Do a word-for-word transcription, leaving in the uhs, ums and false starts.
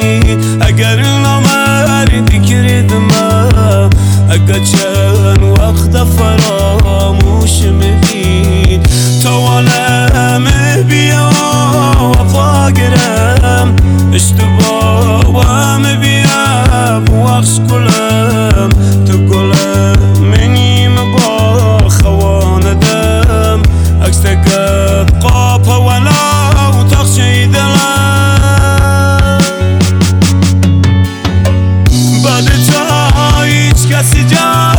اگر نامردی کردم اگر چند وقت فراموش میدید تو عالمه بیا وفا گرم اشتباهم بیا بوخش کلم تو گلم منیم با خواندم عکس تقد قاپه ولو تخشی دلم بعد تو هیچ کسی جا